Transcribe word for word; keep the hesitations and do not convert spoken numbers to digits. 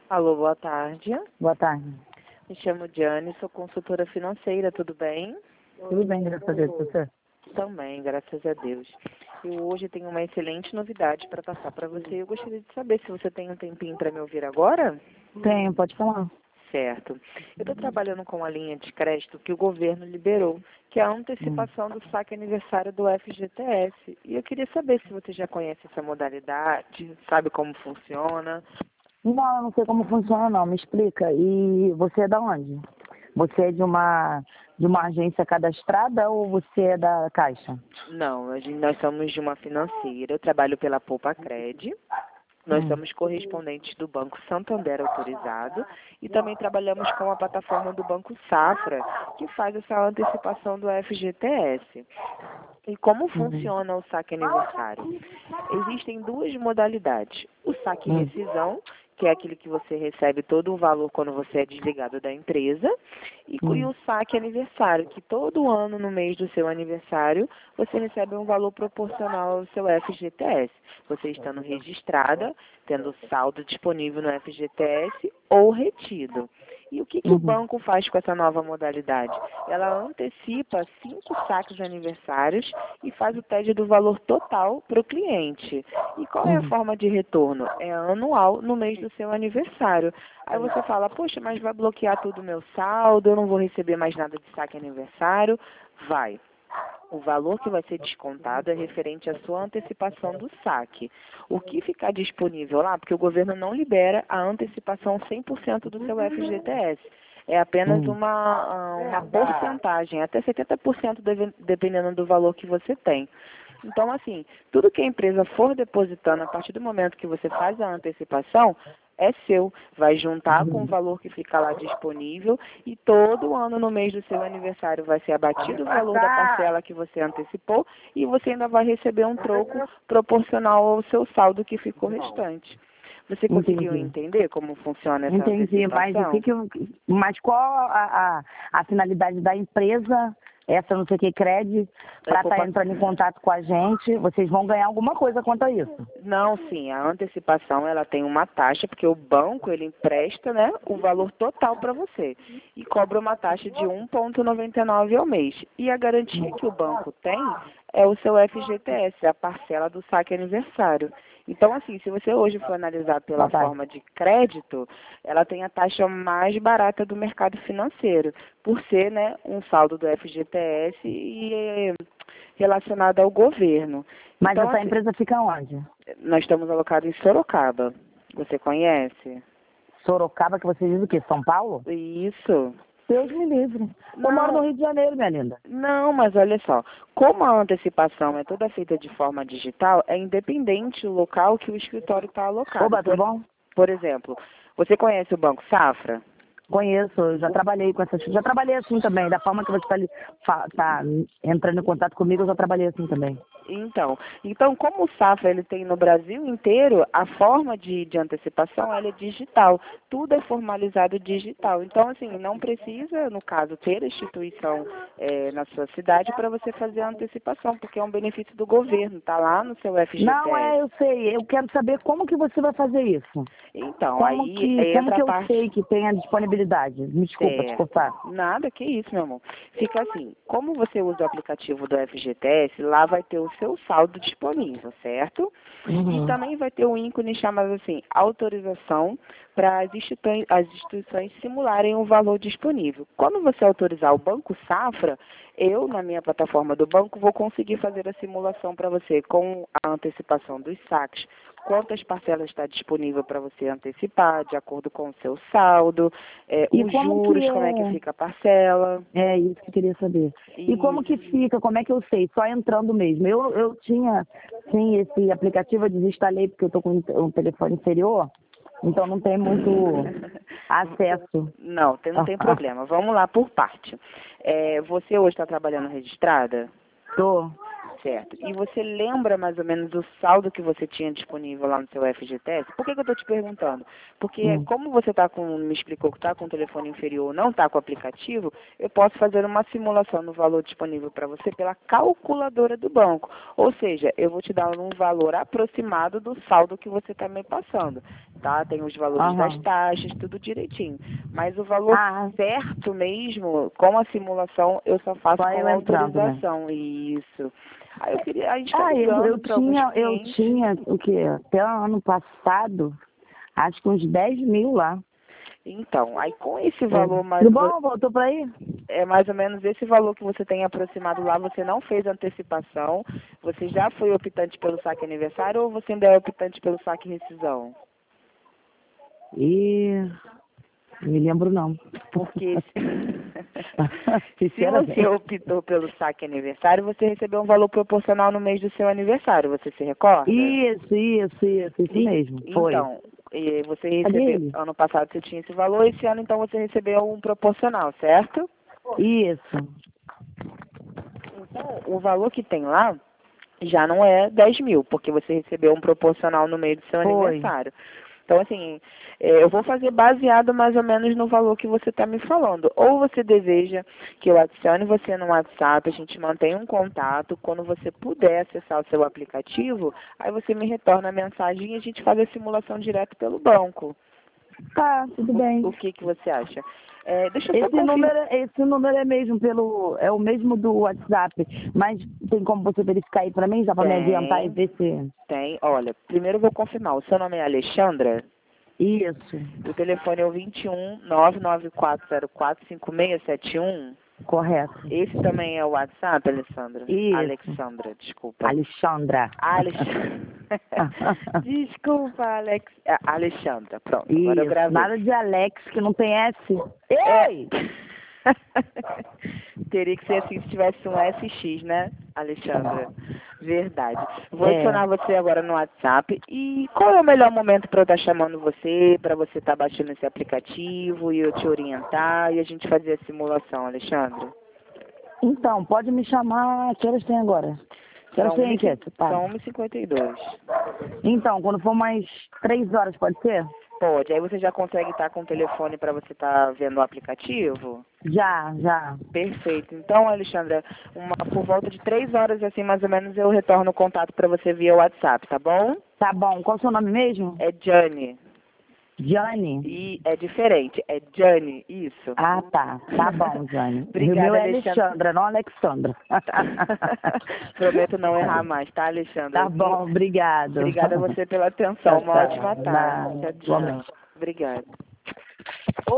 Alô, boa tarde. Boa tarde. Me chamo Diane, sou consultora financeira, tudo bem? Tudo bem, graças a Deus, você? Também, graças a Deus. Eu hoje tenho uma excelente novidade para passar para você. Eu gostaria de saber se você tem um tempinho para me ouvir agora? Tenho, pode falar. Certo. Eu estou trabalhando com a linha de crédito que o governo liberou, que é a antecipação do saque aniversário do F G T S. E eu queria saber se você já conhece essa modalidade, sabe como funciona. Não, eu não sei como funciona não, me explica. E você é da onde? Você é de uma, de uma agência cadastrada ou você é da Caixa? Não, a gente- nós somos de uma financeira, eu trabalho pela Poupa Cred. Nós Hum. somos correspondentes do Banco Santander autorizado e também trabalhamos com a plataforma do Banco Safra, que faz essa antecipação do F G T S. E como Uhum. funciona o saque aniversário? Existem duas modalidades. O saque Hum. rescisão, que é aquele que você recebe todo o valor quando você é desligado da empresa, e, e Hum. o saque aniversário, que todo ano, no mês do seu aniversário, você recebe um valor proporcional ao seu F G T S. Você estando registrada, tendo saldo disponível no F G T S ou retido. E o que, que o Uhum. banco faz com essa nova modalidade? Ela antecipa cinco saques aniversários e faz o T E D do valor total para o cliente. E qual é a Uhum. forma de retorno? É anual no mês do seu aniversário. Aí você fala, poxa, mas vai bloquear todo o meu saldo, eu não vou receber mais nada de saque aniversário? Vai. O valor que vai ser descontado é referente à sua antecipação do saque. O que ficar disponível lá, porque o governo não libera a antecipação cem por cento do seu F G T S. É apenas Hum. uma, uma porcentagem, até setenta por cento deve- dependendo do valor que você tem. Então, assim, tudo que a empresa for depositando a partir do momento que você faz a antecipação, é seu. Vai juntar com o valor que fica lá disponível e todo ano no mês do seu aniversário vai ser abatido o valor da parcela que você antecipou e você ainda vai receber um troco proporcional ao seu saldo que ficou restante. Você conseguiu Entendi. entender como funciona essa Entendi, mas o que antecipação? que eu, mas qual a, a, a finalidade da empresa, essa não sei o que crede, É para estar poupa- entrando em contato com a gente? Vocês vão ganhar alguma coisa quanto a isso? Não, sim, a antecipação ela tem uma taxa, porque o banco ele empresta, né, o valor total para você e cobra uma taxa de um vírgula noventa e nove ao mês. E a garantia que o banco tem é o seu F G T S, a parcela do saque aniversário. Então, assim, se você hoje for analisar pela Boa tarde. forma de crédito, ela tem a taxa mais barata do mercado financeiro, por ser, né, um saldo do F G T S e eh, relacionado ao governo. Mas Então, essa assim, empresa fica onde? nós estamos alocados em Sorocaba. Você conhece? Sorocaba, que você diz o quê? São Paulo? Isso. Deus me livre. Eu moro no Não, Rio de Janeiro, minha linda. não, mas olha só. Como a antecipação é toda feita de forma digital, é independente o local que o escritório está alocado. Oba, tudo Por, bom? por exemplo, você conhece o Banco Safra? Conheço, eu já trabalhei com essas. Já trabalhei assim também. Da forma que você está tá entrando em contato comigo, eu já trabalhei assim também. Então, então, como o Safra ele tem no Brasil inteiro, a forma de, de antecipação ela é digital. Tudo é formalizado digital. Então, assim, não precisa, no caso, ter a instituição eh, na sua cidade para você fazer a antecipação, porque é um benefício do governo, está lá no seu Não, F G T S. é, eu sei. Eu quero saber como que você vai fazer isso. Então, Como aí que, como entra a que eu parte. sei que tem a disponibilidade? Me desculpa, te Certo. cortar. Nada, que isso, meu amor. Fica assim, como você usa o aplicativo do F G T S, lá vai ter o seu saldo disponível, certo? E Uhum. também vai ter um ícone chamado assim, autorização para as institui- as instituições simularem o valor disponível. Quando você autorizar o Banco Safra, eu, na minha plataforma do banco, vou conseguir fazer a simulação para você com a antecipação dos saques, quantas parcelas está disponível para você antecipar, de acordo com o seu saldo, é, E os como que juros, como é que é? fica a parcela. É isso que eu queria saber. E como que Isso. fica? Como é que eu sei? Só entrando mesmo. Eu, eu tinha, sim, esse aplicativo, eu desinstalei porque eu estou com um telefone inferior, então não tem muito acesso. Não, tem- não tem problema. Vamos lá por parte. É, você hoje está trabalhando registrada? Tô. Certo. E você lembra mais ou menos o saldo que você tinha disponível lá no seu F G T S? Por que, que eu estou te perguntando? Porque Hum. como você tá com, me explicou que está com o telefone inferior, não está com o aplicativo, eu posso fazer uma simulação no valor disponível para você pela calculadora do banco. Ou seja, eu vou te dar um valor aproximado do saldo que você está me passando. Tá? Tem os valores Aham. das taxas, tudo direitinho. Mas o valor Ah, certo mesmo, com a simulação, eu só faço só com eu a entrando, né? autorização. Isso. Aí eu queria, a gente está Ah, eu, ligando eu para alguns tinha, eu clientes. tinha o quê? Até o ano passado, acho que uns dez mil lá. Então, aí com esse valor mais Tudo bom? Voltou pra aí? é mais ou menos esse valor que você tem aproximado lá, você não fez antecipação, você já foi optante pelo saque aniversário ou você ainda é optante pelo saque rescisão? E não me lembro não. Porque se, se Sinceramente. você optou pelo saque aniversário, você recebeu um valor proporcional no mês do seu aniversário, você se recorda? Isso, isso, isso, isso E- mesmo. Foi. Então, e você Cadê recebeu, ele? ano passado você tinha esse valor, esse ano então você recebeu um proporcional, certo? Isso. Então, o valor que tem lá já não é dez mil, porque você recebeu um proporcional no meio do seu Foi. aniversário. Então, assim, é, eu vou fazer baseado mais ou menos no valor que você está me falando. Ou você deseja que eu adicione você no WhatsApp, a gente mantém um contato, quando você puder acessar o seu aplicativo, aí você me retorna a mensagem e a gente faz a simulação direto pelo banco. Tá, tudo bem. O que, que você acha? É, deixa eu só Esse confirmar. número, esse número é mesmo pelo, é o mesmo do WhatsApp, mas tem como você verificar aí pra mim, já pra me Tem. adiantar e ver se... Tem, olha, primeiro eu vou confirmar, o seu nome é Alexandra? Isso, O telefone é o vinte e um, nove nove quatro zero quatro, cinco seis sete um. correto. Esse também é o WhatsApp, Alessandra? Isso. Alexandra, desculpa. Alexandra. Alexandra. Desculpa, Alex. É, Alexandra, pronto, agora eu Isso, gravei. nada de Alex que não tem S. É. Ei! Teria que ser assim se tivesse um S X, né, Alexandra? Verdade. Vou É. adicionar você agora no WhatsApp. E qual é o melhor momento para eu estar chamando você, para você estar baixando esse aplicativo e eu te orientar e a gente fazer a simulação, Alexandra? Então, pode me chamar, que horas tem agora? Que horas São tem aqui? Tá. São uma e cinquenta e dois. Então, quando for mais três horas, pode ser? Pode. Aí você já consegue estar com o telefone para você estar vendo o aplicativo? Já, já. Perfeito. Então, Alexandra, uma, por volta de três horas, assim, mais ou menos, eu retorno o contato para você via WhatsApp, tá bom? Tá bom. Qual é o seu nome mesmo? É Jane. Jane. E é diferente, é Jane, isso. Ah, tá. Tá bom, Jane. Obrigada, o meu é Alexandra. Alexandra, não Alexandra. Prometo não errar mais, tá, Alexandra? Tá bom, obrigado. Obrigada a você pela atenção. Tchau, Uma tchau. ótima tarde. Nada, Tchau, tchau. igualmente. Obrigada.